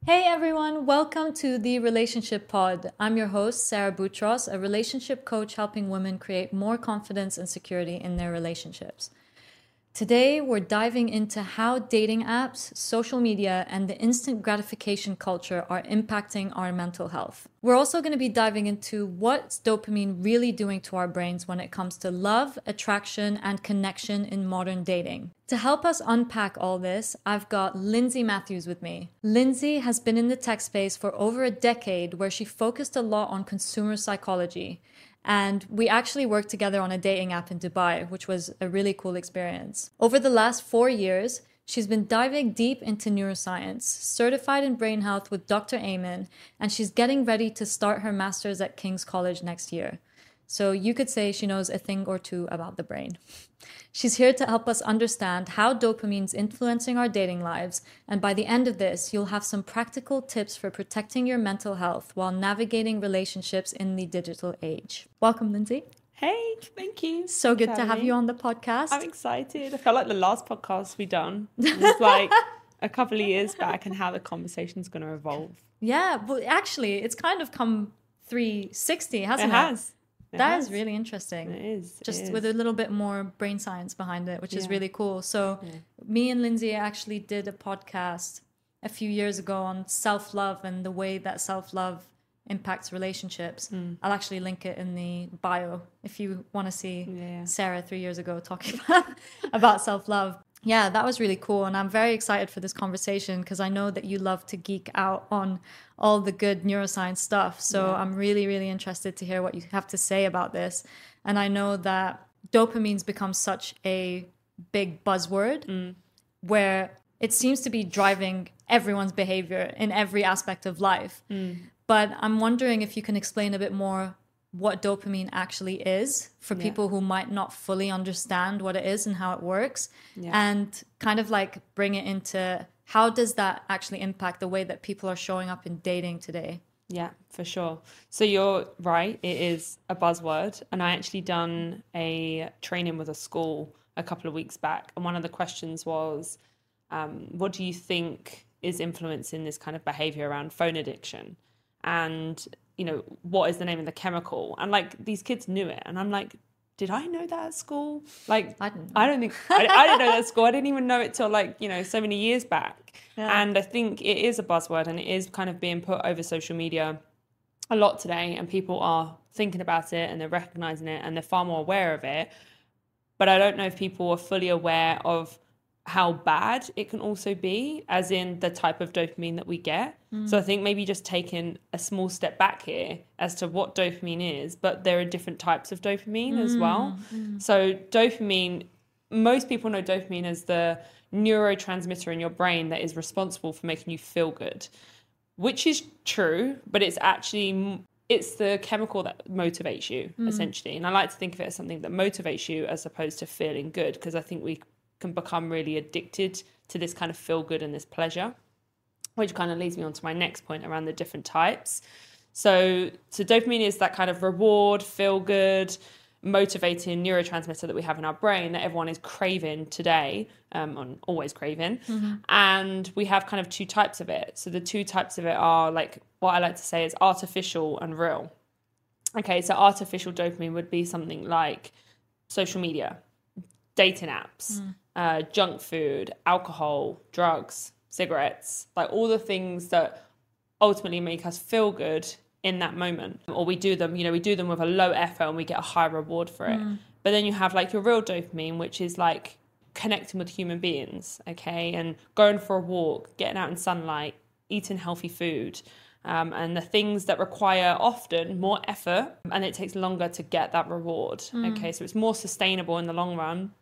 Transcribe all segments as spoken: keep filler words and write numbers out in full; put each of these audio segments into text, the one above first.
Hey everyone, welcome to the Relationship Pod. I'm your host, Sarah Boutros, a relationship coach helping women create more confidence and security in their relationships. Today, we're diving into how dating apps, social media, and the instant gratification culture are impacting our mental health. We're also going to be diving into what's dopamine really doing to our brains when it comes to love, attraction, and connection in modern dating. To help us unpack all this, I've got Lindsay Matthews with me. Lindsay has been in the tech space for over a decade where she focused a lot on consumer psychology. And we actually worked together on a dating app in Dubai, which was a really cool experience. Over the last four years, she's been diving deep into neuroscience, certified in brain health with Doctor Amen, and she's getting ready to start her master's at King's College next year. So you could say she knows a thing or two about the brain. She's here to help us understand how dopamine's influencing our dating lives, and by the end of this, you'll have some practical tips for protecting your mental health while navigating relationships in the digital age. Welcome, Lindsay. Hey, thank you. So good to have you on the podcast. I'm excited. I felt like the last podcast we done was like a couple of years back and how the conversation's going to evolve. Yeah, but actually, it's kind of come three sixty, hasn't it? It has. It that has. is really interesting. It is. Just it is. with a little bit more brain science behind it, which yeah. is really cool. So yeah. me and Lindsay actually did a podcast a few years ago on self-love and the way that self-love impacts relationships. Mm. I'll actually link it in the bio if you want to see yeah. Sarah three years ago talking about, about self-love. Yeah, that was really cool. And I'm very excited for this conversation because I know that you love to geek out on all the good neuroscience stuff. So yeah. I'm really, really interested to hear what you have to say about this. And I know that dopamine's become such a big buzzword mm. where it seems to be driving everyone's behavior in every aspect of life. Mm. But I'm wondering if you can explain a bit more what dopamine actually is for yeah. people who might not fully understand what it is and how it works, yeah. and kind of like bring it into how does that actually impact the way that people are showing up in dating today? Yeah, for sure. So you're right, it is a buzzword. And I actually done a training with a school a couple of weeks back. And one of the questions was, um, what do you think is influencing this kind of behavior around phone addiction? And you know, what is the name of the chemical? And like these kids knew it. And I'm like, did I know that at school? Like, I, didn't I don't think, I, I didn't know that at school. I didn't even know it till like, you know, so many years back. Yeah. And I think it is a buzzword and it is kind of being put over social media a lot today. And people are thinking about it and they're recognizing it and they're far more aware of it. But I don't know if people are fully aware of how bad it can also be, as in the type of dopamine that we get. Mm. So I think maybe just taking a small step back here as to what dopamine is, but there are different types of dopamine mm. as well. Mm. So dopamine, most people know dopamine as the neurotransmitter in your brain that is responsible for making you feel good, which is true, but it's actually, it's the chemical that motivates you, mm. essentially. And I like to think of it as something that motivates you as opposed to feeling good, because I think we can become really addicted to this kind of feel good and this pleasure, which kind of leads me on to my next point around the different types. So, so dopamine is that kind of reward, feel good, motivating neurotransmitter that we have in our brain that everyone is craving today, um, and always craving. Mm-hmm. And we have kind of two types of it. So the two types of it are like, what I like to say is artificial and real. Okay, so artificial dopamine would be something like social media, dating apps, mm. uh, junk food, alcohol, drugs, cigarettes, like all the things that ultimately make us feel good in that moment. Or we do them, you know, we do them with a low effort and we get a high reward for it. Mm. But then you have like your real dopamine, which is like connecting with human beings, okay, and going for a walk, getting out in sunlight, eating healthy food, um, and the things that require often more effort and it takes longer to get that reward, mm. okay, so it's more sustainable in the long run.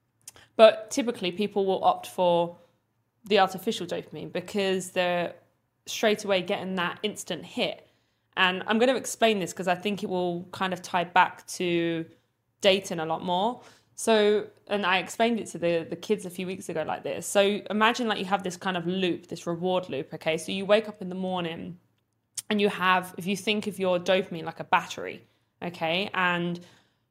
But typically people will opt for the artificial dopamine because they're straight away getting that instant hit. And I'm going to explain this because I think it will kind of tie back to dating a lot more. So, and I explained it to the, the kids a few weeks ago like this. So imagine like you have this kind of loop, this reward loop, okay? So you wake up in the morning and you have, if you think of your dopamine like a battery, okay? And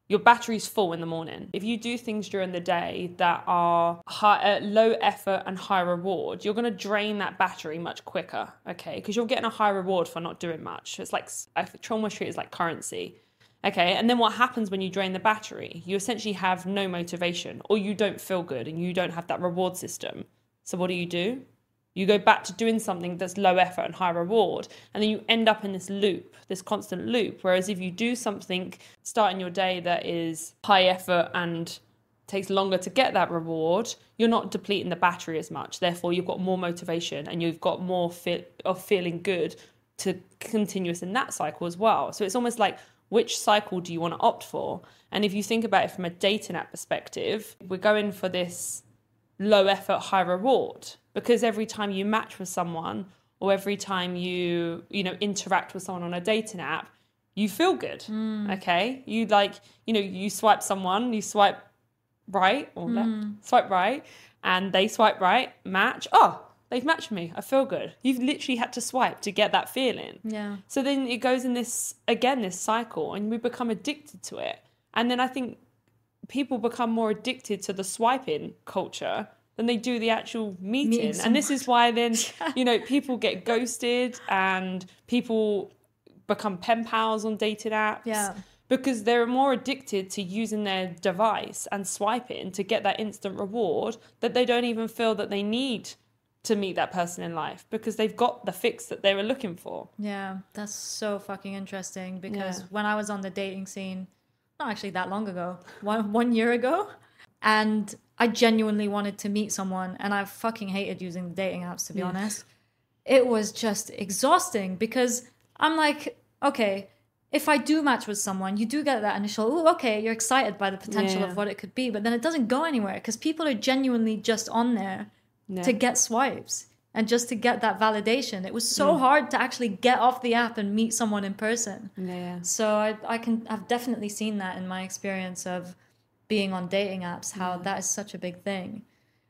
your battery's full in the morning. If you do things during the day that are high, uh, low effort and high reward, you're going to drain that battery much quicker, okay? Because you're getting a high reward for not doing much. It's like, trauma treat is like currency, okay? And then what happens when you drain the battery? You essentially have no motivation, or you don't feel good and you don't have that reward system. So what do you do? You go back to doing something that's low effort and high reward, and then you end up in this loop, this constant loop. Whereas if you do something starting your day that is high effort and takes longer to get that reward, you're not depleting the battery as much. Therefore, you've got more motivation and you've got more fit of feeling good to continuous in that cycle as well. So it's almost like, which cycle do you want to opt for? And if you think about it from a dating app perspective, we're going for this low effort, high reward, because every time you match with someone or every time you, you know, interact with someone on a dating app, you feel good. Mm. Okay. You like, you know, you swipe someone, you swipe right or left, mm. swipe right, and they swipe right, match. Oh, they've matched me. I feel good. You've literally had to swipe to get that feeling. Yeah. So then it goes in this, again, this cycle, and we become addicted to it. And then I think people become more addicted to the swiping culture than they do the actual meeting. meeting and this is why then, yeah. you know, people get ghosted and people become pen pals on dating apps. Yeah. Because they're more addicted to using their device and swiping to get that instant reward that they don't even feel that they need to meet that person in life, because they've got the fix that they were looking for. Yeah, that's so fucking interesting, because Yeah. when I was on the dating scene, not actually that long ago, one one year ago, and I genuinely wanted to meet someone, and I fucking hated using the dating apps, to be Yeah. honest. It was just exhausting, because I'm like, okay, if I do match with someone, you do get that initial, oh, okay, you're excited by the potential Yeah. of what it could be, but then it doesn't go anywhere, because people are genuinely just on there Yeah. to get swipes and just to get that validation. It was so mm. hard to actually get off the app and meet someone in person. Yeah. So I, I can, I've definitely seen that in my experience of being on dating apps, how yeah. that is such a big thing.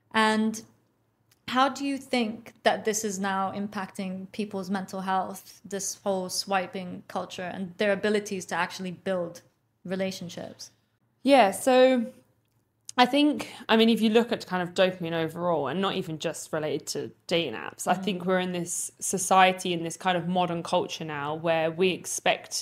And how do you think that this is now impacting people's mental health, this whole swiping culture and their abilities to actually build relationships? Yeah, so I think, I mean, if you look at kind of dopamine overall, and not even just related to dating apps, mm. I think we're in this society, in this kind of modern culture now, where we expect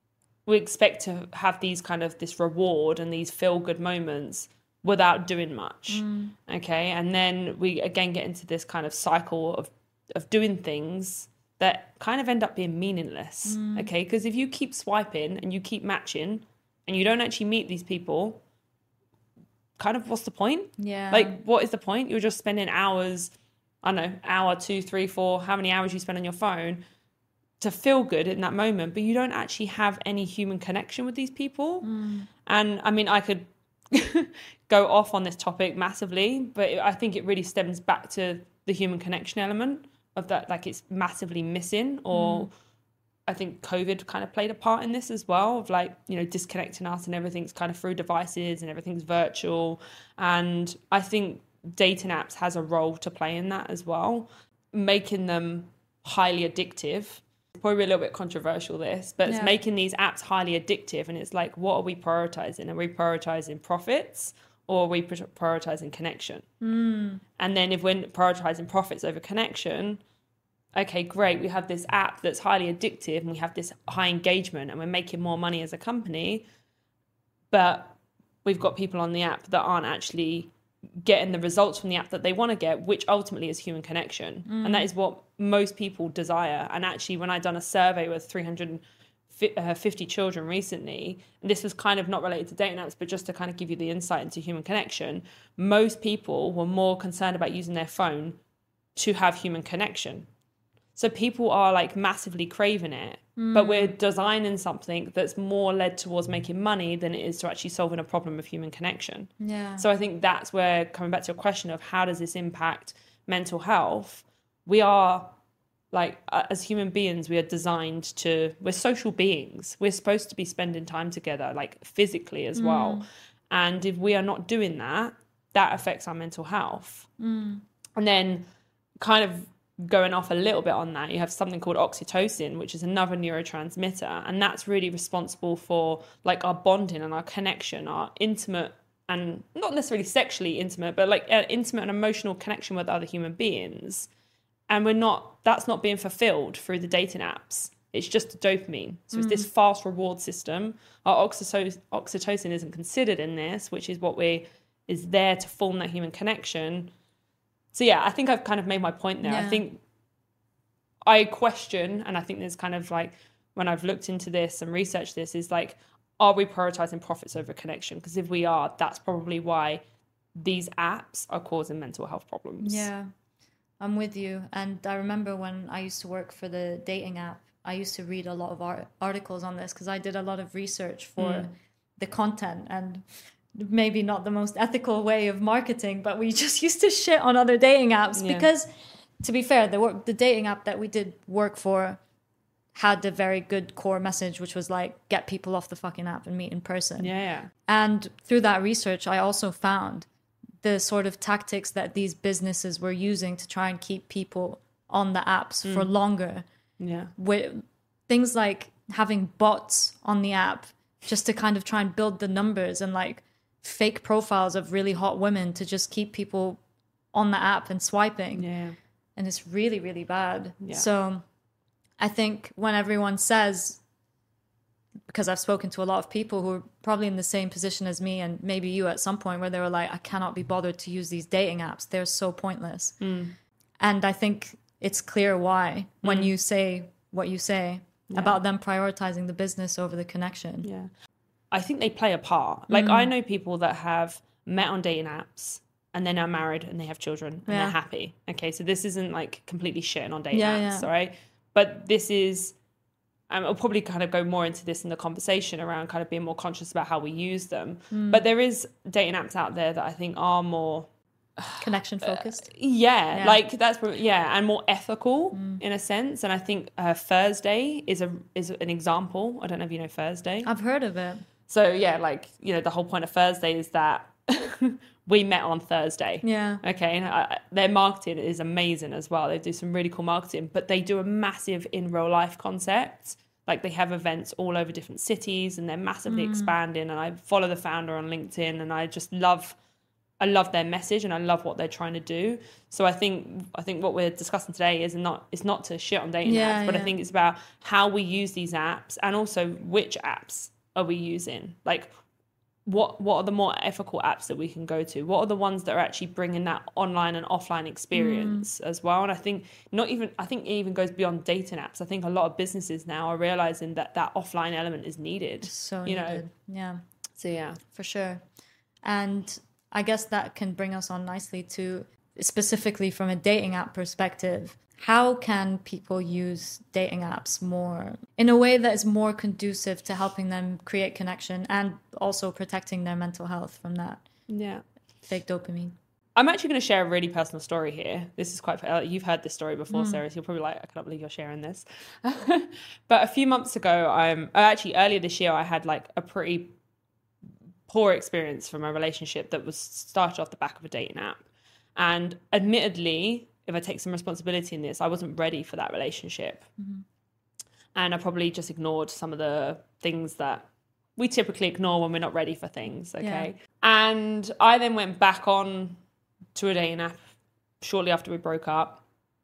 we expect to have these kind of this reward and these feel-good moments without doing much. Mm. Okay, and then we again get into this kind of cycle of of doing things that kind of end up being meaningless. Mm. Okay, because if you keep swiping and you keep matching and you don't actually meet these people, kind of what's the point? Yeah. Like, what is the point? You're just spending hours, I don't know, hour, two, three, four, how many hours you spend on your phone to feel good in that moment, but you don't actually have any human connection with these people. Mm. And I mean, I could go off on this topic massively, but I think it really stems back to the human connection element of that, like it's massively missing, or mm. I think COVID kind of played a part in this as well, of like, you know, disconnecting us and everything's kind of through devices and everything's virtual. And I think dating apps has a role to play in that as well, making them highly addictive. Probably a little bit controversial this, but yeah. it's making these apps highly addictive. And it's like, what are we prioritizing? Are we prioritizing profits, or are we prioritizing connection? Mm. And then if we're prioritizing profits over connection, okay, great, we have this app that's highly addictive and we have this high engagement and we're making more money as a company, but we've got people on the app that aren't actually getting the results from the app that they want to get, which ultimately is human connection. Mm. And that is what most people desire. And actually, when I'd done a survey with three hundred fifty children recently, and this was kind of not related to dating apps, but just to kind of give you the insight into human connection, most people were more concerned about using their phone to have human connection. So people are like massively craving it, mm. but we're designing something that's more led towards making money than it is to actually solving a problem of human connection. Yeah. So I think that's where, coming back to your question of how does this impact mental health, we are like, uh, as human beings, we are designed to, we're social beings. We're supposed to be spending time together, like physically as mm. well. And if we are not doing that, that affects our mental health. Mm. And then kind of going off a little bit on that, you have something called oxytocin, which is another neurotransmitter, and that's really responsible for like our bonding and our connection, our intimate, and not necessarily sexually intimate, but like an intimate and emotional connection with other human beings. And we're not, that's not being fulfilled through the dating apps. It's just dopamine. So it's mm. this fast reward system. Our oxytocin, oxytocin isn't considered in this, which is what we is there to form that human connection. So yeah, I think I've kind of made my point there. Yeah. I think I question, and I think there's kind of like, when I've looked into this and researched this, is like, are we prioritizing profits over connection? Because if we are, that's probably why these apps are causing mental health problems. Yeah, I'm with you. And I remember when I used to work for the dating app, I used to read a lot of art- articles on this because I did a lot of research for mm. the content, and maybe not the most ethical way of marketing, but we just used to shit on other dating apps yeah. because, to be fair, the work, the dating app that we did work for had a very good core message, which was like, get people off the fucking app and meet in person. Yeah, yeah. And through that research, I also found the sort of tactics that these businesses were using to try and keep people on the apps mm. for longer. Yeah. With things like having bots on the app just to kind of try and build the numbers, and like fake profiles of really hot women to just keep people on the app and swiping. Yeah. And it's really, really bad. Yeah. So I think when everyone says, because I've spoken to a lot of people who are probably in the same position as me, and maybe you at some point, where they were like, I cannot be bothered to use these dating apps. They're so pointless. Mm. And I think it's clear why when mm. you say what you say yeah. about them prioritizing the business over the connection. Yeah. I think they play a part. Like mm. I know people that have met on dating apps and they're now married and they have children and yeah. they're happy. Okay, so this isn't like completely shitting on dating yeah, apps, yeah. all right? But this is, um, I'll probably kind of go more into this in the conversation around kind of being more conscious about how we use them. Mm. But there is dating apps out there that I think are more connection focused. Uh, yeah, yeah, like that's yeah, and more ethical mm. in a sense. And I think uh, Thursday is a is an example. I don't know if you know Thursday. I've heard of it. So yeah, like, you know, the whole point of Thursday is that we met on Thursday. Yeah. Okay. And I, their marketing is amazing as well. They do some really cool marketing, but they do a massive in real life concept. Like they have events all over different cities and they're massively mm. expanding. And I follow the founder on LinkedIn and I just love, I love their message and I love what they're trying to do. So I think, I think what we're discussing today is not, it's not to shit on dating yeah, apps, but yeah. I think it's about how we use these apps and also which apps are we using? Like, what what are the more ethical apps that we can go to? What are the ones that are actually bringing that online and offline experience mm. as well? And I think not even, I think it even goes beyond dating apps. I think a lot of businesses now are realizing that that offline element is needed. So you needed. know, yeah. So yeah, for sure. And I guess that can bring us on nicely to, specifically from a dating app perspective, how can people use dating apps more in a way that is more conducive to helping them create connection and also protecting their mental health from that yeah fake dopamine? I'm actually going to share a really personal story here. This is quite, uh, you've heard this story before, mm. Sarah, so you're probably like, I cannot believe you're sharing this. But a few months ago, I'm actually earlier this year, I had like a pretty poor experience from a relationship that was started off the back of a dating app. And admittedly, if I take some responsibility in this, I wasn't ready for that relationship. Mm-hmm. And I probably just ignored some of the things that we typically ignore when we're not ready for things, okay? Yeah. And I then went back on to a dating app shortly after we broke up.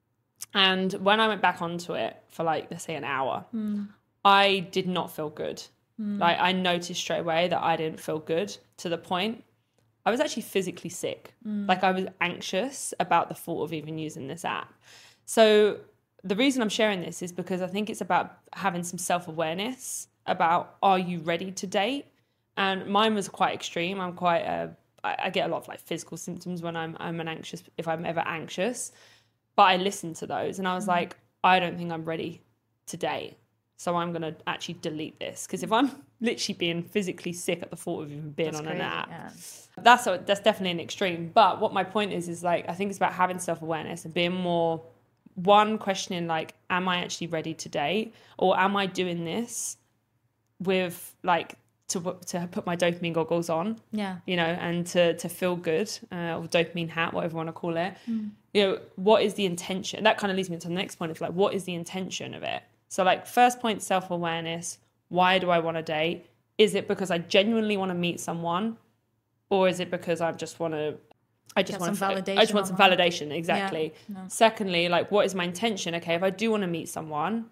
And when I went back onto it for like, let's say an hour, mm. I did not feel good. Mm. Like I noticed straight away that I didn't feel good, to the point I was actually physically sick. Mm. Like I was anxious about the thought of even using this app. So the reason I'm sharing this is because I think it's about having some self-awareness about, are you ready to date? And mine was quite extreme. I'm quite, uh, I, I get a lot of like physical symptoms when I'm, I'm an anxious, if I'm ever anxious, but I listened to those and I was mm. like, I don't think I'm ready to date. So I'm going to actually delete this. Because if I'm literally being physically sick at the thought of even being that's on crazy, an app, yeah. that's a, that's definitely an extreme. But what my point is, is like, I think it's about having self-awareness and being more, one, questioning like, am I actually ready to date? Or am I doing this with like, to to put my dopamine goggles on, yeah, you know, and to, to feel good, uh, or dopamine hat, whatever you want to call it. Mm. you know, what is the intention? That kind of leads me to the next point of like, what is the intention of it? So like first point, self-awareness. Why do I want to date? Is it because I genuinely want to meet someone? Or is it because I just want to, I just Get want some to, validation I just want some online. validation. Exactly. Yeah, no. Secondly, like what is my intention? Okay, if I do want to meet someone,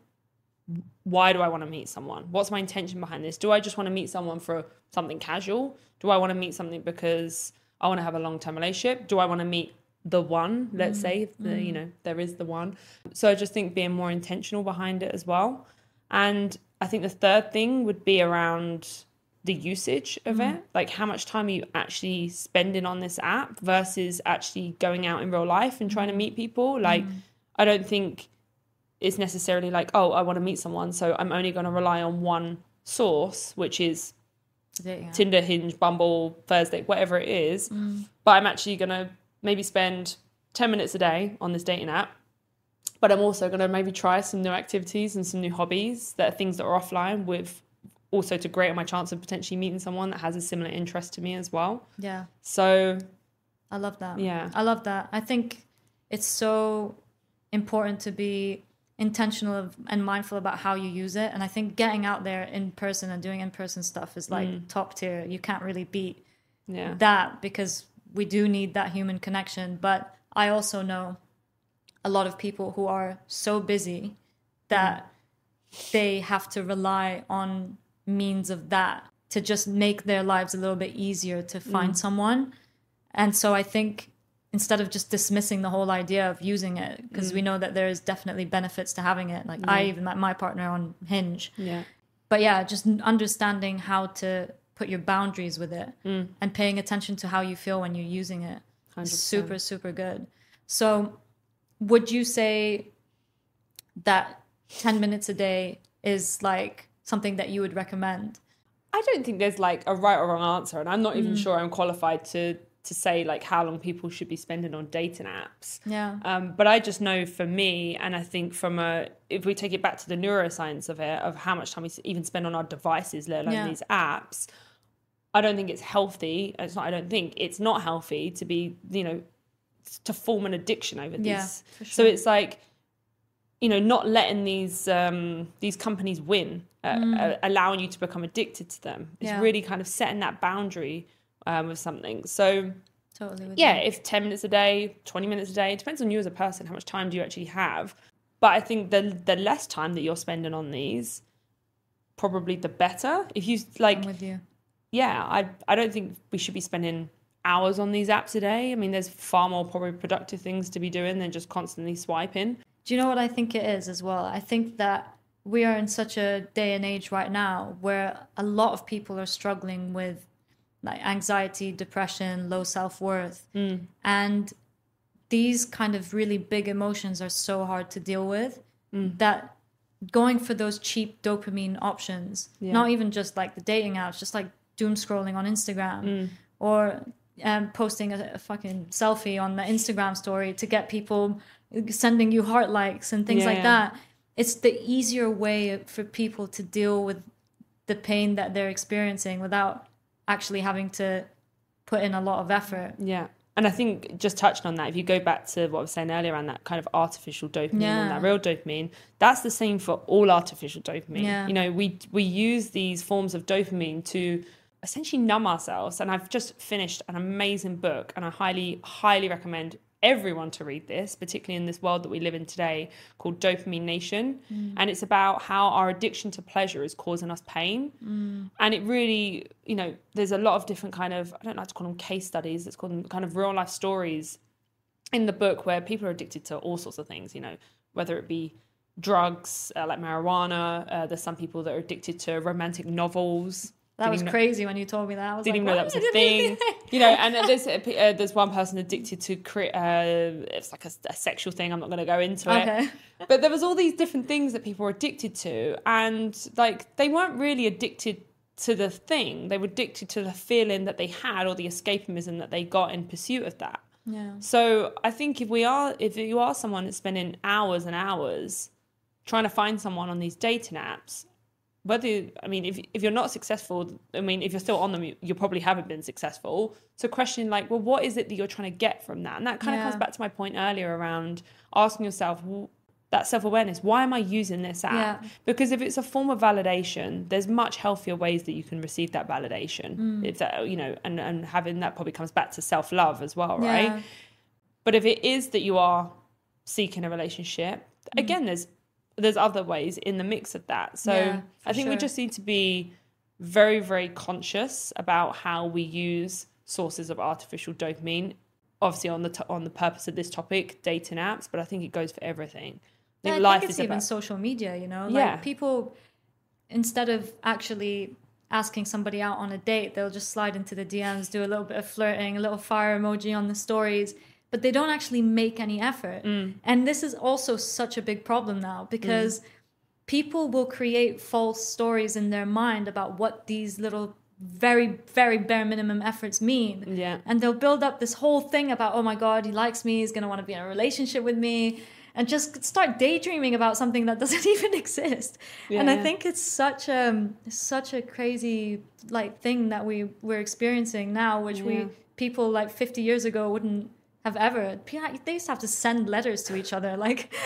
why do I want to meet someone? What's my intention behind this? Do I just want to meet someone for something casual? Do I want to meet something because I want to have a long-term relationship? Do I want to meet the one, let's mm. say, if the, mm. you know, there is the one. So I just think being more intentional behind it as well. And I think the third thing would be around the usage of mm. it. Like how much time are you actually spending on this app versus actually going out in real life and trying mm. to meet people? Like, mm. I don't think it's necessarily like, oh, I want to meet someone, so I'm only going to rely on one source, which is yeah. Tinder, Hinge, Bumble, Thursday, whatever it is. Mm. But I'm actually going to maybe spend ten minutes a day on this dating app. But I'm also going to maybe try some new activities and some new hobbies that are things that are offline, with also to greater my chance of potentially meeting someone that has a similar interest to me as well. Yeah. So I love that. Yeah. I love that. I think it's so important to be intentional and mindful about how you use it. And I think getting out there in person and doing in-person stuff is like mm. top tier. You can't really beat yeah. that, because we do need that human connection. But I also know a lot of people who are so busy that mm. they have to rely on means of that to just make their lives a little bit easier to find mm. someone. And so I think instead of just dismissing the whole idea of using it, because mm. we know that there's definitely benefits to having it. Like yeah. I even met my partner on Hinge. Yeah. But yeah, just understanding how to put your boundaries with it mm. and paying attention to how you feel when you're using it. one hundred percent. Super, super good. So would you say that ten minutes a day is like something that you would recommend? I don't think there's like a right or wrong answer. And I'm not even mm. sure I'm qualified to to say like how long people should be spending on dating apps. Yeah. Um, but I just know for me, and I think from a, if we take it back to the neuroscience of it, of how much time we even spend on our devices, let alone yeah. these apps, I don't think it's healthy. It's not, I don't think it's not healthy to be, you know, to form an addiction over these. Yeah, for sure. So it's like, you know, not letting these, um, these companies win, uh, mm. uh, allowing you to become addicted to them. It's yeah. really kind of setting that boundary Um, with something. So totally with yeah, you. if ten minutes a day, twenty minutes a day, it depends on you as a person, how much time do you actually have. But I think the the less time that you're spending on these, probably the better. If you like, I'm with you. Yeah, I I don't think we should be spending hours on these apps a day. I mean, there's far more probably productive things to be doing than just constantly swiping. Do you know what I think it is as well? I think that we are in such a day and age right now where a lot of people are struggling with like anxiety, depression, low self-worth. Mm. And these kind of really big emotions are so hard to deal with mm. that going for those cheap dopamine options, yeah. not even just like the dating apps, just like doom scrolling on Instagram mm. or um, posting a, a fucking selfie on the Instagram story to get people sending you heart likes and things yeah, like yeah. that. It's the easier way for people to deal with the pain that they're experiencing without actually having to put in a lot of effort. Yeah. And I think just touching on that, if you go back to what I was saying earlier around that kind of artificial dopamine yeah. and that real dopamine, that's the same for all artificial dopamine. Yeah. You know, we we use these forms of dopamine to essentially numb ourselves. And I've just finished an amazing book, and I highly, highly recommend everyone to read this, particularly in this world that we live in today, called Dopamine Nation. Mm. And it's about how our addiction to pleasure is causing us pain. Mm. And it really, you know, there's a lot of different kind of, I don't like to call them case studies, let's call them kind of real life stories in the book where people are addicted to all sorts of things, you know, whether it be drugs, uh, like marijuana. Uh, there's some people that are addicted to romantic novels. That was crazy when you told me that. I was didn't like, even know that was a thing. You know, and there's uh, there's one person addicted to cre- uh, it's like a, a sexual thing. I'm not going to go into okay. it. But there was all these different things that people were addicted to, and like they weren't really addicted to the thing. They were addicted to the feeling that they had or the escapism that they got in pursuit of that. Yeah. So I think if we are, if you are someone that's spending hours and hours trying to find someone on these dating apps, whether, I mean, if if you're not successful, I mean, if you're still on them, you, you probably haven't been successful. So question like, well, what is it that you're trying to get from that? And that kind of Yeah. comes back to my point earlier around asking yourself, well, that self-awareness, why am I using this app? Yeah. Because if it's a form of validation, there's much healthier ways that you can receive that validation. Mm. If that, you know, and, and having that probably comes back to self-love as well, right? Yeah. But if it is that you are seeking a relationship, Mm. again, there's there's other ways in the mix of that. So Yeah, for I think we sure. just need to be very, very conscious about how we use sources of artificial dopamine. Obviously, on the t- on the purpose of this topic, dating apps, but I think it goes for everything. I Yeah, think I life think it's is even about social media, you know? Like Yeah. people, instead of actually asking somebody out on a date, they'll just slide into the D Ms, do a little bit of flirting, a little fire emoji on the stories, but they don't actually make any effort. Mm. And this is also such a big problem now because people will create false stories in their mind about what these little very, very bare minimum efforts mean. Yeah. And they'll build up this whole thing about, oh my God, he likes me, he's going to want to be in a relationship with me, and just start daydreaming about something that doesn't even exist. Yeah, and I yeah. think it's such a, such a crazy like thing that we, we're experiencing now, which Yeah. we people like fifty years ago wouldn't have ever. They used to have to send letters to each other. Like,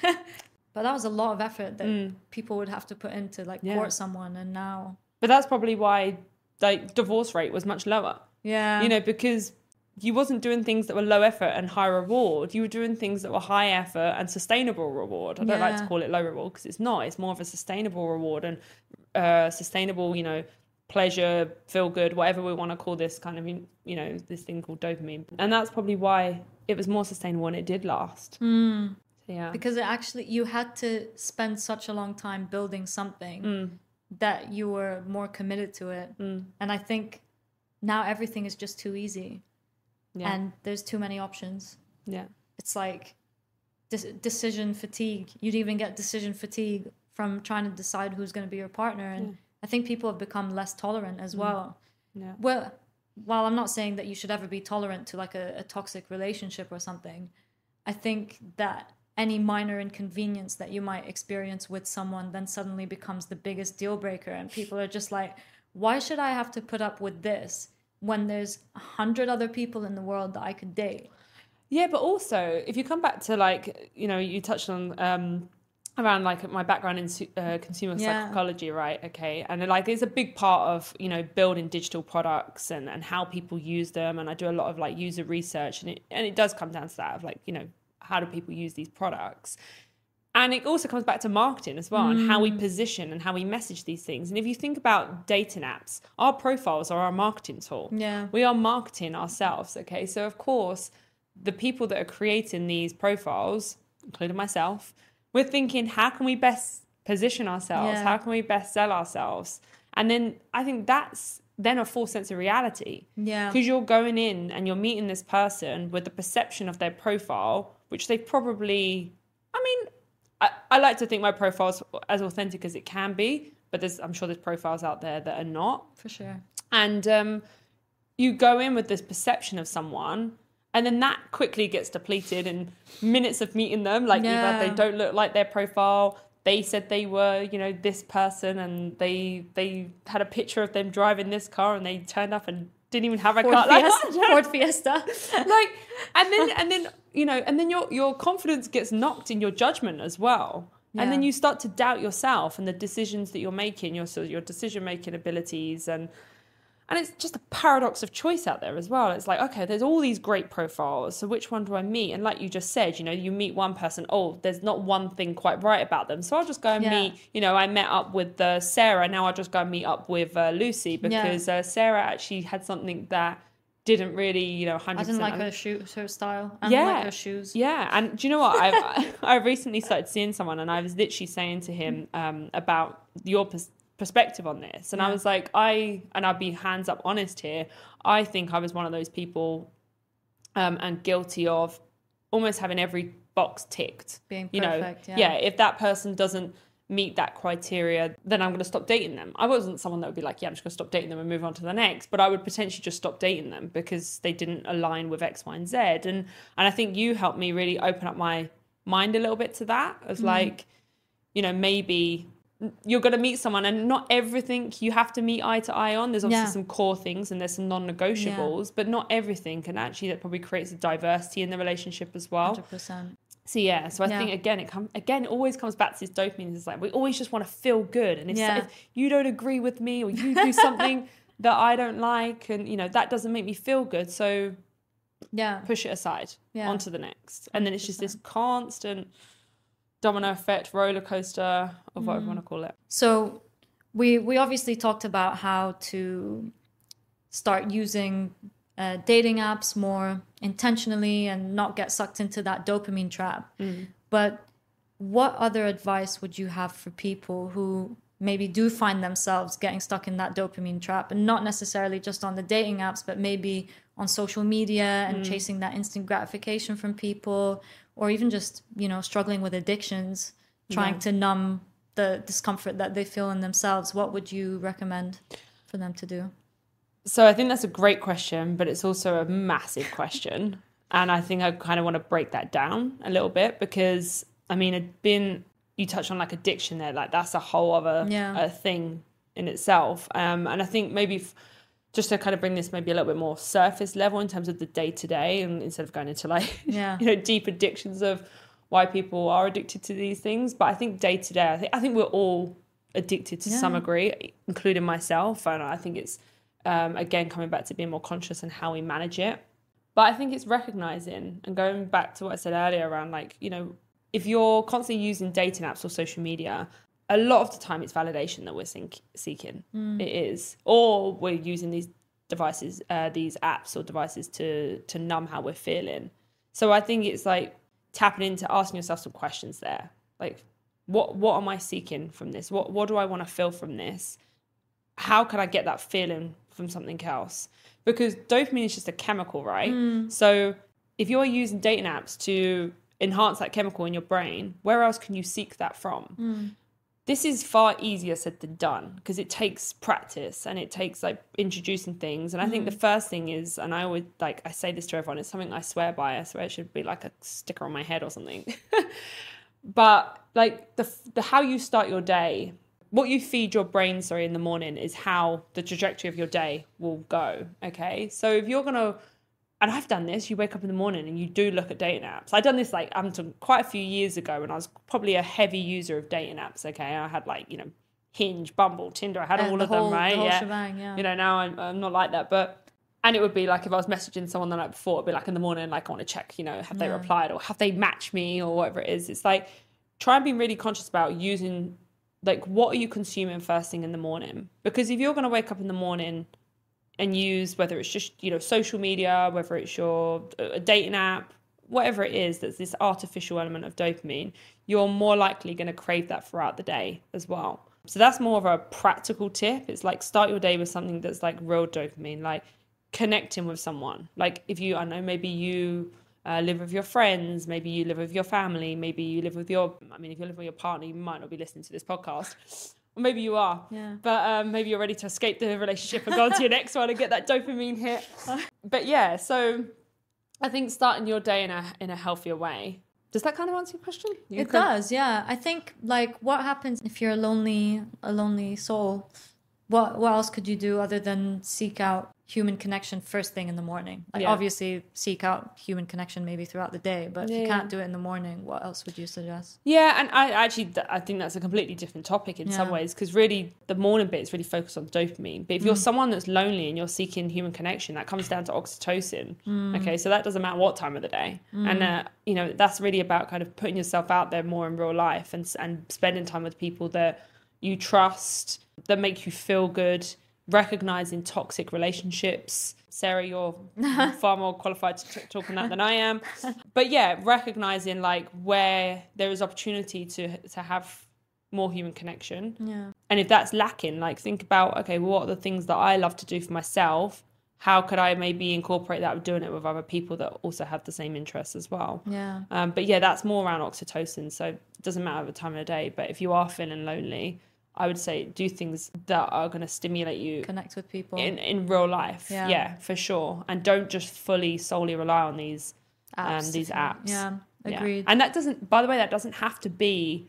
but that was a lot of effort that people would have to put into like Mm. Yeah. court someone. And now, But that's probably why like divorce rate was much lower. yeah. You know, because you wasn't doing things that were low effort and high reward. You were doing things that were high effort and sustainable reward. I don't like to Yeah. call it low reward because it's not. It's more of a sustainable reward and uh, sustainable, you know, pleasure, feel good, whatever we want to call this kind of, you know, this thing called dopamine. And that's probably why it was more sustainable and it did last. Mm. So, yeah. Because it actually, you had to spend such a long time building something Mm, that you were more committed to it. mm, And I think now everything is just too easy. yeah. And there's too many options. yeah. It's like de- decision fatigue. You'd even get decision fatigue from trying to decide who's going to be your partner. And Yeah. I think people have become less tolerant as well. Yeah. Well, while I'm not saying that you should ever be tolerant to like a, a toxic relationship or something, I think that any minor inconvenience that you might experience with someone then suddenly becomes the biggest deal breaker. And people are just like, why should I have to put up with this when there's a hundred other people in the world that I could date? Yeah, but also if you come back to like, you know, you touched on um, around like my background in su- uh, consumer Yeah. psychology, right? Okay. And like it's a big part of, you know, building digital products and, and how people use them. And I do a lot of like user research and it, and it does come down to that of like, you know, how do people use these products? And it also comes back to marketing as well and how we position and how we message these things. And if you think about dating apps, our profiles are our marketing tool. Yeah. We are marketing ourselves, okay? So, of course, the people that are creating these profiles, including myself, we're thinking, how can we best position ourselves? Yeah. How can we best sell ourselves? And then I think that's then a full sense of reality. Yeah. Because you're going in and you're meeting this person with the perception of their profile, which they probably, I mean, I, I like to think my profile's as authentic as it can be, but there's, I'm sure there's profiles out there that are not. For sure. And um, you go in with this perception of someone, and then that quickly gets depleted in minutes of meeting them. Like Yeah. either they don't look like their profile, they said they were, you know, this person, and they they had a picture of them driving this car, and they turned up and didn't even have a Ford car. Like, Fiesta. Ford Fiesta. like, and then and then you know, and then your your confidence gets knocked in your judgment as well. And then Yeah. you start to doubt yourself and the decisions that you're making, your so your decision making abilities, and and it's just a paradox of choice out there as well. It's like, okay, there's all these great profiles, so which one do I meet? And like you just said, you know, you meet one person, oh, there's not one thing quite right about them, so I'll just go and Yeah. meet. You know, I met up with uh, Sarah, now I'll just go and meet up with uh, Lucy because uh, Sarah actually had something that didn't really, you know, one hundred I percent. didn't like her shoe, her style. I Yeah. didn't like her shoes. Yeah, and do you know what? I've I recently started seeing someone, and I was literally saying to him um, about your pers- perspective on this, and I Yeah. was like, I and I'll be hands up honest here. I think I was one of those people, um, and guilty of almost having every box ticked. Being You know, perfect, yeah. If that person doesn't meet that criteria, then I'm going to stop dating them. I wasn't someone that would be like, yeah, I'm just going to stop dating them and move on to the next, but I would potentially just stop dating them because they didn't align with X, Y, and Z. And and I think you helped me really open up my mind a little bit to that, as like, you know, maybe you're going to meet someone, and not everything you have to meet eye to eye on. There's obviously Yeah. some core things and there's some non-negotiables, Yeah. but not everything. And actually that probably creates a diversity in the relationship as well. one hundred percent. So yeah, so I Yeah. think again, it comes again, it always comes back to this dopamine. It's like we always just want to feel good, and if, Yeah. if you don't agree with me or you do something that I don't like, and you know that doesn't make me feel good, so Yeah. push it aside, Yeah. onto the next, and then it's just this constant domino effect, roller coaster of whatever you want to call it. So we we obviously talked about how to start using uh, dating apps more intentionally and not get sucked into that dopamine trap. But what other advice would you have for people who maybe do find themselves getting stuck in that dopamine trap, and not necessarily just on the dating apps, but maybe on social media and chasing that instant gratification from people, or even just, you know, struggling with addictions, trying Yeah. to numb the discomfort that they feel in themselves? What would you recommend for them to do? So I think that's a great question, but it's also a massive question. And I think I kind of want to break that down a little bit, because, I mean, it'd been, you touched on like addiction there, like that's a whole other Yeah. uh, thing in itself. Um, and I think maybe f- just to kind of bring this maybe a little bit more surface level in terms of the day to day, and instead of going into like, Yeah. you know, deep addictions of why people are addicted to these things. But I think day to day, I think, I think we're all addicted to Yeah. some degree, including myself. And I think it's, um, again, coming back to being more conscious and how we manage it. But I think it's recognizing and going back to what I said earlier around, like, you know, if you're constantly using dating apps or social media, a lot of the time it's validation that we're think- seeking. It is. Or we're using these devices, uh, these apps or devices to to numb how we're feeling. So I think it's like tapping into asking yourself some questions there. Like, what what am I seeking from this? What what do I want to feel from this? How can I get that feeling from something else? Because dopamine is just a chemical, right? So if you're using dating apps to enhance that chemical in your brain, where else can you seek that from? This is far easier said than done, because it takes practice and it takes like introducing things. And I think the first thing is, and I always like, I say this to everyone, it's something I swear by. I swear it should be like a sticker on my head or something. But like the, the, how you start your day, what you feed your brain, sorry, in the morning is how the trajectory of your day will go. Okay. So if you're going to, and I've done this, you wake up in the morning and you do look at dating apps. I've done this like I'm talking quite a few years ago when I was probably a heavy user of dating apps. Okay. I had like, you know, Hinge, Bumble, Tinder. I had Uh, all the of whole- them, right? the whole yeah. shebang, yeah. You know, now I'm, I'm not like that. But, and it would be like if I was messaging someone the night before, it'd be like in the morning, like I want to check, you know, have they Yeah. replied or have they matched me or whatever it is. It's like, try and be really conscious about using, like, what are you consuming first thing in the morning? Because if you're going to wake up in the morning and use, whether it's just, you know, social media, whether it's your a dating app, whatever it is, that's this artificial element of dopamine, you're more likely going to crave that throughout the day as well. So that's more of a practical tip. It's like start your day with something that's like real dopamine, like connecting with someone. Like if you, I know, maybe you uh, live with your friends, maybe you live with your family, maybe you live with your, I mean, if you live with your partner, you might not be listening to this podcast. Or maybe you are, Yeah. but um, maybe you're ready to escape the relationship and go on to your next one and get that dopamine hit. But yeah, so I think starting your day in a in a healthier way. Does that kind of answer your question? You It could- does, yeah. I think like what happens if you're a lonely a lonely soul? What what else could you do other than seek out human connection first thing in the morning? Like Yeah. obviously seek out human connection maybe throughout the day, but if you Yeah. can't do it in the morning, what else would you suggest? Yeah, and I actually th- I think that's a completely different topic in some Yeah. ways, because really the morning bit is really focused on dopamine. But if Mm. you're someone that's lonely and you're seeking human connection, that comes down to oxytocin. Mm. Okay, so that doesn't matter what time of the day, and uh, you know that's really about kind of putting yourself out there more in real life and s- and spending time with people that you trust, that make you feel good, recognizing toxic relationships. Sarah, you're far more qualified to t- talk on that than I am. But yeah, recognizing like where there is opportunity to to have more human connection. Yeah. And if that's lacking, like think about, okay, what are the things that I love to do for myself? How could I maybe incorporate that with doing it with other people that also have the same interests as well? Yeah. Um, but yeah, that's more around oxytocin. So it doesn't matter the time of the day. But if you are feeling lonely, I would say do things that are going to stimulate you Connect with people. in, in real life. Yeah. Yeah. for sure. And don't just fully solely rely on these um, Apps, these if you- apps. Yeah. Yeah. Agreed. And that doesn't, by the way, that doesn't have to be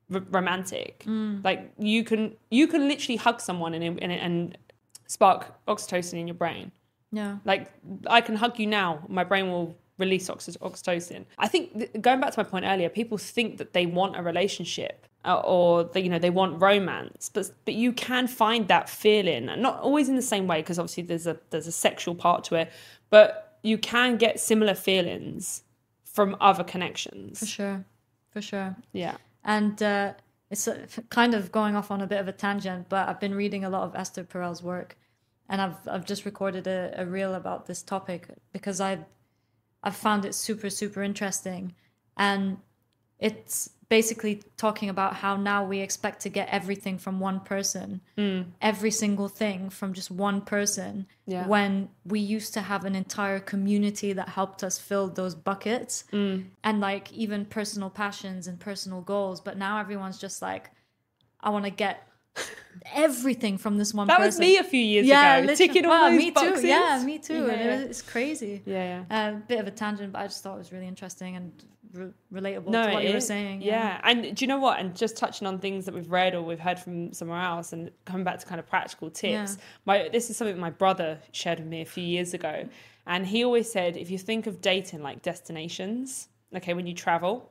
r- romantic. Mm. Like you can you can literally hug someone and, and and spark oxytocin in your brain. Yeah. Like I can hug you now, my brain will release oxy- oxytocin. I think th- going back to my point earlier, people think that they want a relationship uh, or that, you know, they want romance, but but you can find that feeling, and not always in the same way, because obviously there's a there's a sexual part to it, but you can get similar feelings from other connections. For sure. For sure. Yeah. And uh, it's uh, kind of going off on a bit of a tangent, but I've been reading a lot of Esther Perel's work, and I've I've just recorded a, a reel about this topic because I've I've found it super, super interesting. And it's basically talking about how now we expect to get everything from one person, mm. every single thing from just one person, yeah. when we used to have an entire community that helped us fill those buckets mm. and like even personal passions and personal goals. But now everyone's just like, I want to get everything from this one that person. That was me a few years yeah, ago. Ticking all those me boxes. Too. Yeah, me too. Yeah, yeah. It, it's crazy. Yeah, yeah. A uh, bit of a tangent, but I just thought it was really interesting and re- relatable no, to what you is. were saying. Yeah. yeah, and do you know what? And just touching on things that we've read or we've heard from somewhere else, and coming back to kind of practical tips. Yeah. My this is something my brother shared with me a few years ago, and he always said, if you think of dating like destinations, okay, when you travel.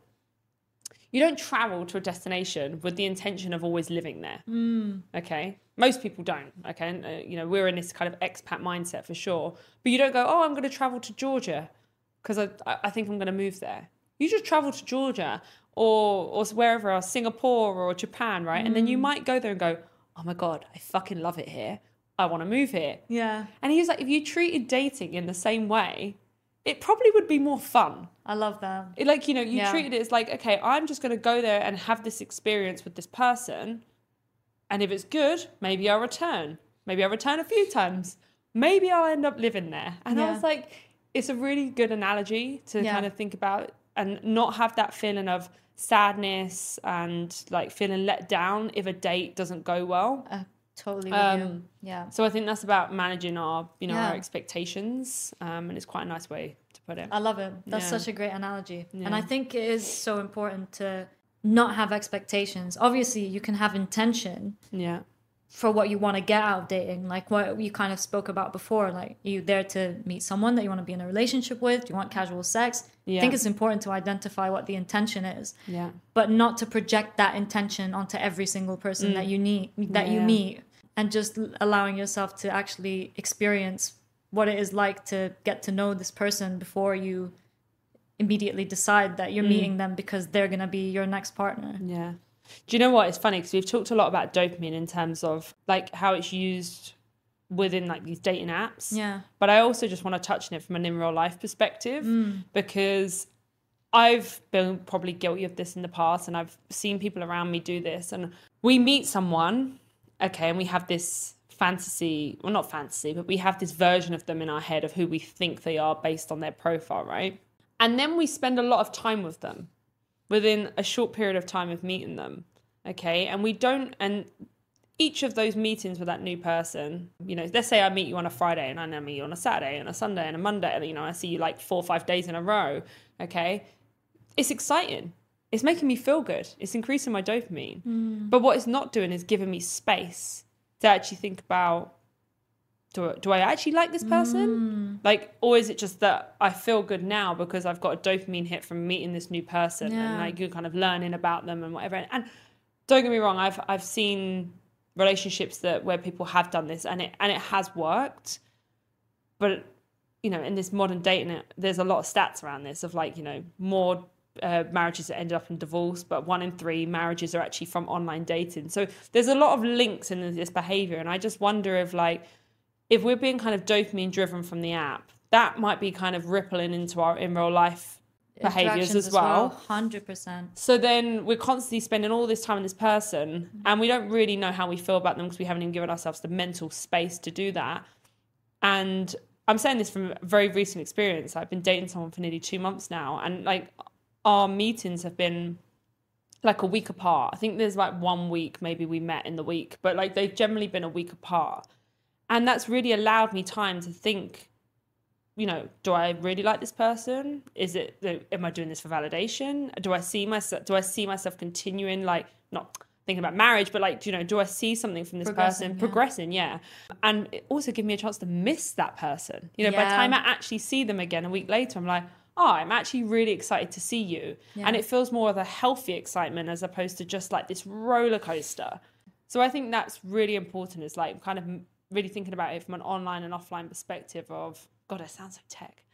You don't travel to a destination with the intention of always living there. Mm. Okay. Most people don't. Okay. And, uh, you know, we're in this kind of expat mindset for sure. But you don't go, oh, I'm going to travel to Georgia because I, I think I'm going to move there. You just travel to Georgia or or wherever else, Singapore or Japan, right? Mm. And then you might go there and go, oh my God, I fucking love it here. I want to move here. Yeah. And he was like, if you treated dating in the same way, it probably would be more fun. I love that. It, like, you know, you yeah. treated it as like, okay, I'm just going to go there and have this experience with this person. And if it's good, maybe I'll return. Maybe I'll return a few times. Maybe I'll end up living there. And yeah. I was like, it's a really good analogy to yeah. kind of think about and not have that feeling of sadness and like feeling let down if a date doesn't go well. Uh, totally with um, you. Yeah. So I think that's about managing our, you know, yeah. our expectations. Um, and it's quite a nice way to put it. I love it. That's yeah. such a great analogy. Yeah. And I think it is so important to not have expectations. Obviously, you can have intention. Yeah. For what you want to get out of dating, like what you kind of spoke about before, like you there to meet someone that you want to be in a relationship with, you want casual sex. Yeah. I think it's important to identify what the intention is, yeah, but not to project that intention onto every single person mm. that you need, that yeah. you meet, and just allowing yourself to actually experience what it is like to get to know this person before you immediately decide that you're mm. meeting them because they're going to be your next partner. Yeah. Do you know what? It's funny because we've talked a lot about dopamine in terms of like how it's used within like these dating apps. Yeah. But I also just want to touch on it from an in real life perspective mm. because I've been probably guilty of this in the past and I've seen people around me do this. And we meet someone, okay, and we have this fantasy, well, not fantasy, but we have this version of them in our head of who we think they are based on their profile, right? And then we spend a lot of time with them. Within a short period of time of meeting them, okay? And we don't, and each of those meetings with that new person, you know, let's say I meet you on a Friday and I now meet you on a Saturday and a Sunday and a Monday, and, you know, I see you like four or five days in a row, okay? It's exciting. It's making me feel good. It's increasing my dopamine. Mm. But what it's not doing is giving me space to actually think about, do, do I actually like this person? Mm. Like, or is it just that I feel good now because I've got a dopamine hit from meeting this new person yeah. and like you're kind of learning about them and whatever. And don't get me wrong, I've I've seen relationships that where people have done this and it and it has worked. But you know, in this modern dating, there's a lot of stats around this of like, you know, more uh, marriages that ended up in divorce, but one in three marriages are actually from online dating. So there's a lot of links in this behavior, and I just wonder if like. If we're being kind of dopamine driven from the app, that might be kind of rippling into our in real life behaviors as well. one hundred percent. So then we're constantly spending all this time with this person and we don't really know how we feel about them because we haven't even given ourselves the mental space to do that. And I'm saying this from a very recent experience. I've been dating someone for nearly two months now, and like our meetings have been like a week apart. I think there's like one week maybe we met in the week, but like they've generally been a week apart. And that's really allowed me time to think, you know, do I really like this person? Is it, am I doing this for validation? Do I see myself, do I see myself continuing like not thinking about marriage, but like, you know, do I see something from this Progressing, person yeah. progressing? Yeah. And it also give me a chance to miss that person. You know, by the Yeah. time I actually see them again a week later, I'm like, oh, I'm actually really excited to see you. Yeah. And it feels more of a healthy excitement as opposed to just like this roller coaster. So I think that's really important, is like kind of really thinking about it from an online and offline perspective of, God, I sound so tech.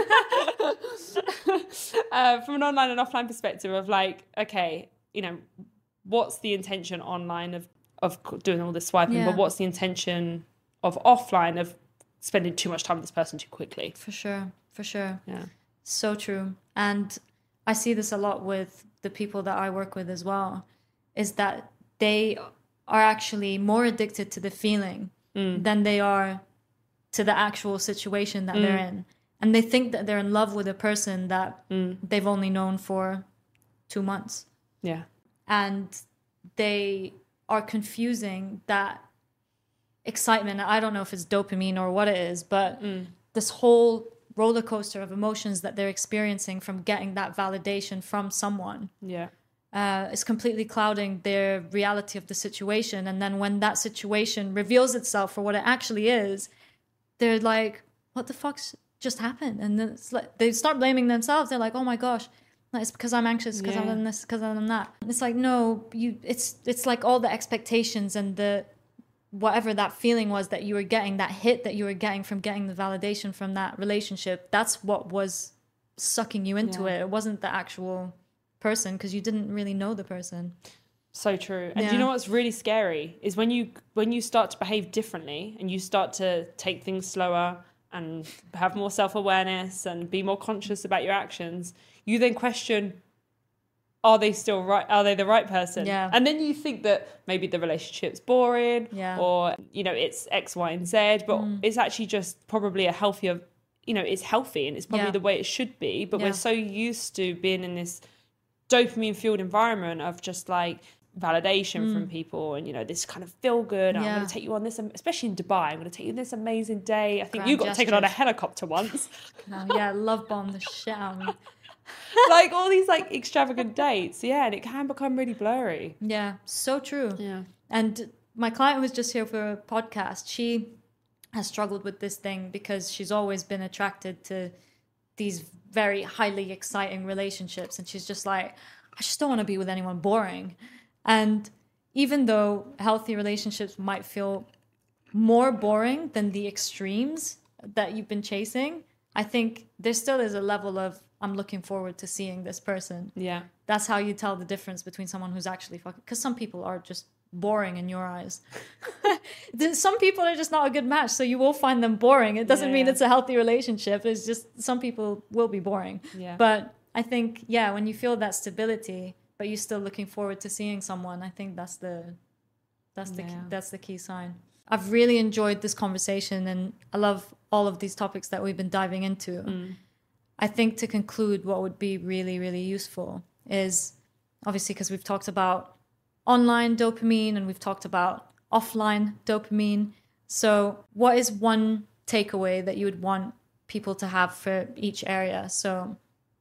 uh, from an online and offline perspective of like, okay, you know, what's the intention online of, of doing all this swiping, Yeah. but what's the intention of offline of spending too much time with this person too quickly? For sure. For sure. Yeah. So true. And I see this a lot with the people that I work with as well, is that they are actually more addicted to the feeling mm. than they are to the actual situation that mm. they're in. And they think that they're in love with a person that mm. they've only known for two months. Yeah. And they are confusing that excitement. I don't know if it's dopamine or what it is, but mm. this whole roller coaster of emotions that they're experiencing from getting that validation from someone. Yeah. Uh, is completely clouding their reality of the situation. And then when that situation reveals itself for what it actually is, they're like, what the fuck's just happened? And then it's like, they start blaming themselves. They're like, oh my gosh, it's because I'm anxious, because yeah. I'm this, because I'm that. It's like, no, you. It's it's like all the expectations and the whatever that feeling was that you were getting, that hit that you were getting from getting the validation from that relationship. That's what was sucking you into yeah. it. It wasn't the actual person, because you didn't really know the person. So true. And yeah. do you know what's really scary is when you when you start to behave differently and you start to take things slower and have more self-awareness and be more conscious about your actions, you then question, are they still right? Are they the right person? Yeah. And then you think that maybe the relationship's boring yeah. or, you know, it's X, Y, and Z, but mm. it's actually just probably a healthier, you know, it's healthy and it's probably yeah. the way it should be. But yeah. we're so used to being in this dopamine-fueled environment of just like validation mm. from people and, you know, this kind of feel good. Yeah. I'm going to take you on this, especially in Dubai, I'm going to take you on this amazing day. I think Grand you got gestures. taken on a helicopter once. oh, yeah, love bomb the shit out of me. Like all these like extravagant dates, yeah, and it can become really blurry. Yeah, so true. Yeah. And my client was just here for a podcast. She has struggled with this thing because she's always been attracted to these very highly exciting relationships, and she's just like, I just don't want to be with anyone boring. And even though healthy relationships might feel more boring than the extremes that you've been chasing, I think there still is a level of, I'm looking forward to seeing this person. Yeah. That's how you tell the difference between someone who's actually fucking... Because some people are just boring in your eyes. Some people are just not a good match, so you will find them boring. It doesn't yeah, mean yeah. it's a healthy relationship. It's just some people will be boring. Yeah. But I think, yeah, when you feel that stability, but you're still looking forward to seeing someone, I think that's the that's the yeah. key, that's the key sign. I've really enjoyed this conversation, and I love all of these topics that we've been diving into. Mm. I think to conclude, what would be really, really useful is, obviously, because we've talked about online dopamine and we've talked about offline dopamine. So what is one takeaway that you would want people to have for each area? So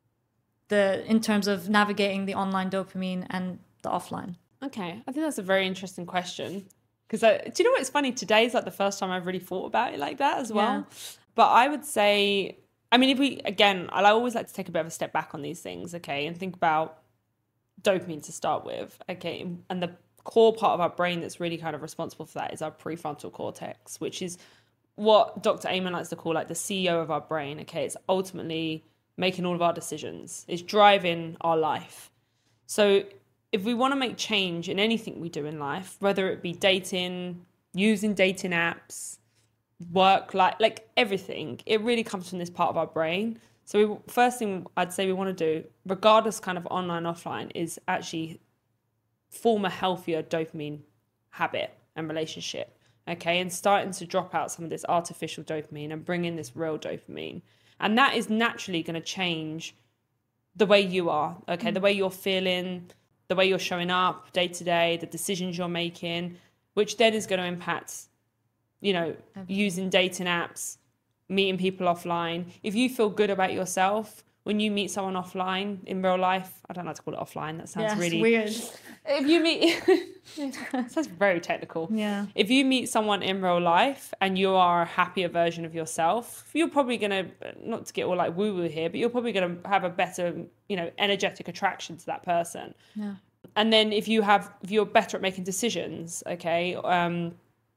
the in terms of navigating the online dopamine and the offline. Okay, I think that's a very interesting question. Because do you know what's funny? Today is like the first time I've really thought about it like that as well. Yeah. But I would say... I mean, if we, again, I always like to take a bit of a step back on these things, okay, and think about dopamine to start with, okay, and the core part of our brain that's really kind of responsible for that is our prefrontal cortex, which is what Doctor Amen likes to call like the C E O of our brain, okay, it's ultimately making all of our decisions, it's driving our life. So if we want to make change in anything we do in life, whether it be dating, using dating apps, work, like like everything, it really comes from this part of our brain. So we, first thing I'd say we want to do, regardless kind of online, offline, is actually form a healthier dopamine habit and relationship, okay, and starting to drop out some of this artificial dopamine and bring in this real dopamine. And that is naturally going to change the way you are, okay, mm. the way you're feeling, the way you're showing up day to day, the decisions you're making, which then is going to impact, you know, using dating apps, meeting people offline. If you feel good about yourself, when you meet someone offline in real life. I don't know how to call it offline. That sounds yeah, really weird. If you meet, sounds very technical. Yeah. If you meet someone in real life and you are a happier version of yourself, you're probably going to, not to get all like woo woo here, but you're probably going to have a better, you know, energetic attraction to that person. Yeah. And then if you have, if you're better at making decisions, okay, um,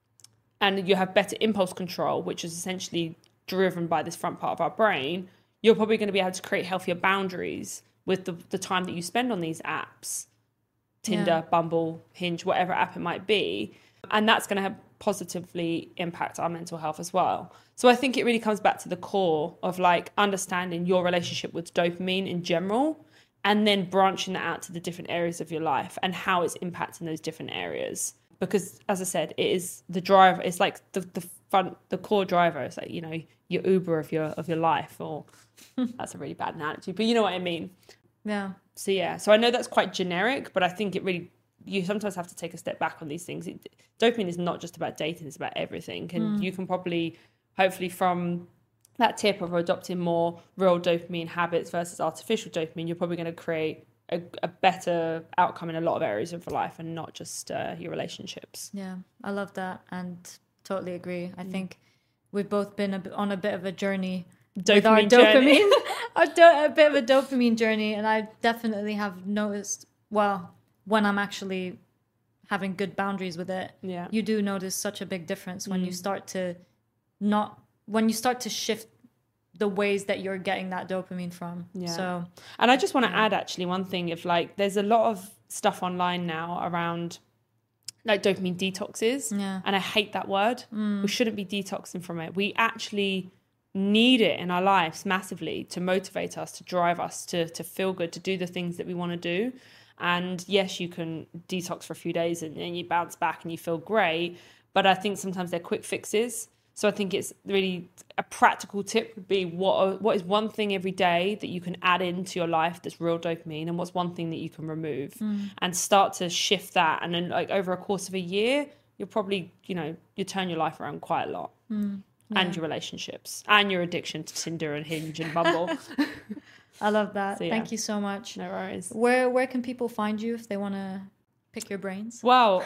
and you have better impulse control, which is essentially driven by this front part of our brain, you're probably going to be able to create healthier boundaries with the, the time that you spend on these apps, Tinder, Yeah. Bumble, Hinge, whatever app it might be. And that's going to have positively impact our mental health as well. So I think it really comes back to the core of like understanding your relationship with dopamine in general, and then branching that out to the different areas of your life and how it's impacting those different areas. Because as I said, it is the driver, it's like the, the front, the core driver. It's like, you know, your Uber of your, of your life, or that's a really bad analogy, but you know what I mean? Yeah. So yeah, so I know that's quite generic, but I think it really, you sometimes have to take a step back on these things. It, dopamine is not just about dating, it's about everything. And mm. you can probably, hopefully from that tip of adopting more real dopamine habits versus artificial dopamine, you're probably going to create a, a better outcome in a lot of areas of your life and not just uh, your relationships. Yeah, I love that and totally agree. I mm. think we've both been a, on a bit of a journey dopamine with our journey. dopamine, a, do- a bit of a dopamine journey. And I definitely have noticed, well, when I'm actually having good boundaries with it, yeah, you do notice such a big difference when mm. you start to not, when you start to shift the ways that you're getting that dopamine from. Yeah. So, and I just want to yeah. add actually one thing, if like, there's a lot of stuff online now around like dopamine detoxes. Yeah. And I hate that word. Mm. We shouldn't be detoxing from it. We actually need it in our lives massively to motivate us, to drive us, to, to feel good, to do the things that we want to do. And yes, you can detox for a few days and then you bounce back and you feel great. But I think sometimes they're quick fixes. So I think it's really a practical tip would be what what is one thing every day that you can add into your life that's real dopamine, and what's one thing that you can remove, mm. and start to shift that. And then like over a course of a year, you'll probably, you know, you turn your life around quite a lot. Mm. Yeah. And your relationships and your addiction to Tinder and Hinge and Bumble. I love that. So, yeah. Thank you so much. No worries. Where where can people find you if they want to pick your brains? Well,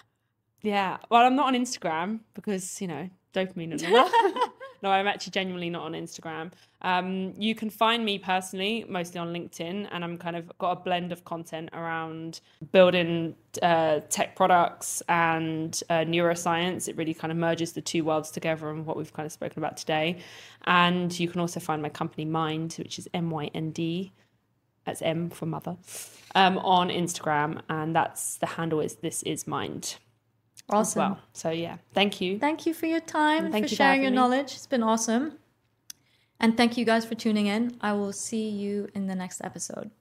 yeah. Well, I'm not on Instagram because, you know, dopamine and all. No, I'm actually genuinely not on Instagram. Um, you can find me personally mostly on LinkedIn, and I'm kind of got a blend of content around building uh, tech products and uh, neuroscience. It really kind of merges the two worlds together and what we've kind of spoken about today. And you can also find my company Mind, which is M Y N D. That's M for mother, um, on Instagram, and that's the handle is This Is Mind. Awesome. Well. So yeah, thank you. Thank you for your time and thank for you sharing for your me. knowledge. It's been awesome. And thank you guys for tuning in. I will see you in the next episode.